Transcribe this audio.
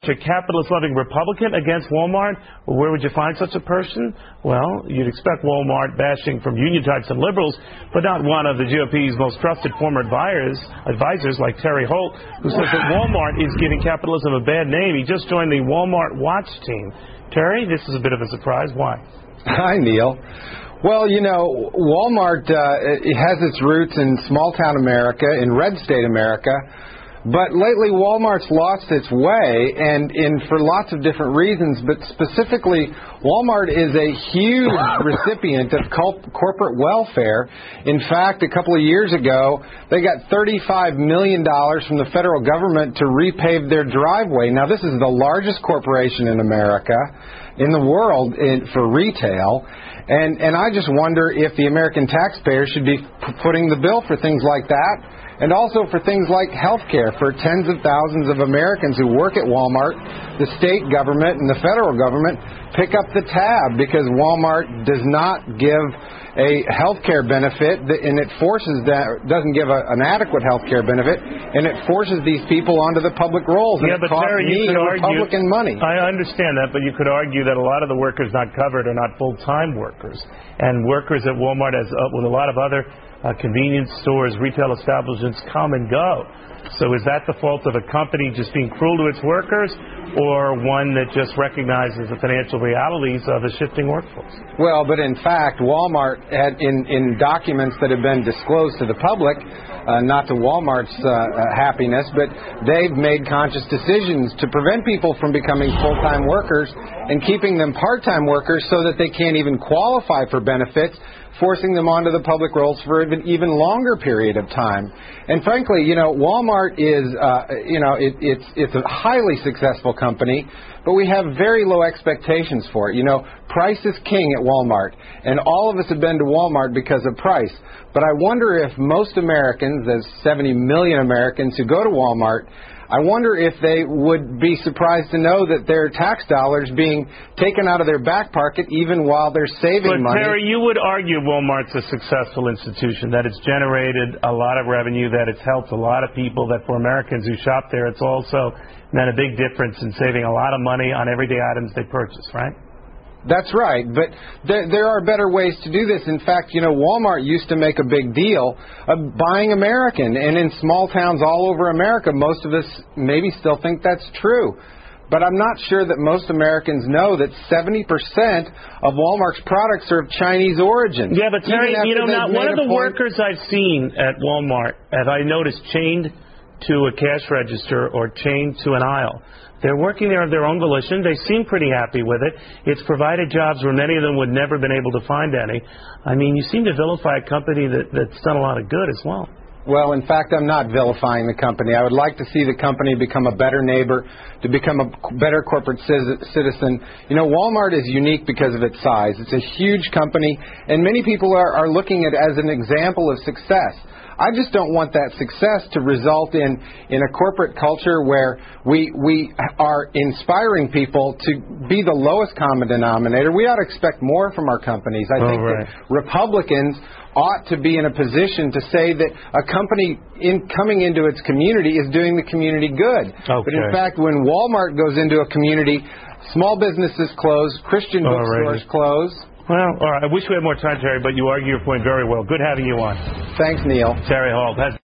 A capitalist-loving Republican against Walmart? Where would you find such a person? Well, you'd expect Walmart bashing from union types and liberals, but not one of the GOP's most trusted former advisors like Terry Holt, who says that Walmart is giving capitalism a bad name. He just joined the Walmart Watch team. Terry, this is a bit of a surprise. Why? Hi, Neil. Well, you know, Walmart it has its roots in small-town America, in red state America. But lately, Walmart's lost its way, and for lots of different reasons, but specifically, Walmart is a huge recipient of corporate welfare. In fact, a couple of years ago, they got $35 million from the federal government to repave their driveway. Now, this is the largest corporation in America, in the world, for retail. And I just wonder if the American taxpayer should be footing the bill for things like that. And also for things like health care for tens of thousands of Americans who work at Walmart. The state government and the federal government pick up the tab because Walmart does not give a health care benefit, and it doesn't give an adequate health care benefit, and it forces these people onto the public rolls. Yeah, but Terry, you could argue Republican money. I understand that, but you could argue that a lot of the workers not covered are not full-time workers, and workers at Walmart, as with a lot of other convenience stores, retail establishments come and go. So is that the fault of a company just being cruel to its workers, or one that just recognizes the financial realities of a shifting workforce? Well, but in fact, Walmart had in documents that have been disclosed to the public, not to Walmart's happiness, but they've made conscious decisions to prevent people from becoming full-time workers and keeping them part-time workers so that they can't even qualify for benefits, forcing them onto the public rolls for an even longer period of time. And frankly, you know, Walmart is, it's a highly successful company, but we have very low expectations for it. You know, price is king at Walmart, and all of us have been to Walmart because of price. But I wonder if most Americans, there's 70 million Americans who go to Walmart, I wonder if they would be surprised to know that their tax dollars being taken out of their back pocket even while they're saving money. But Terry, you would argue Walmart's a successful institution, that it's generated a lot of revenue, that it's helped a lot of people, that for Americans who shop there, it's also meant a big difference in saving a lot of money on everyday items they purchase, right? That's right, but there are better ways to do this. In fact, you know, Walmart used to make a big deal of buying American, and in small towns all over America, most of us maybe still think that's true. But I'm not sure that most Americans know that 70% of Walmart's products are of Chinese origin. Yeah, but Terry, you know, not one of the workers I've seen at Walmart have I noticed chained to a cash register or chained to an aisle. They're working there of their own volition. They seem pretty happy with it. It's provided jobs where many of them would never been able to find any. I mean, you seem to vilify a company that's done a lot of good as well. Well, in fact, I'm not vilifying the company. I would like to see the company become a better neighbor, to become a better corporate citizen. You know, Walmart is unique because of its size. It's a huge company, and many people are looking at it as an example of success. I just don't want that success to result in a corporate culture where we are inspiring people to be the lowest common denominator. We ought to expect more from our companies. I think that Republicans ought to be in a position to say that a company coming into its community is doing the community good. Okay. But in fact, when Walmart goes into a community, small businesses close, Christian bookstores close. Well, all right. I wish we had more time, Terry, but you argue your point very well. Good having you on. Thanks, Neil. Terry Holt.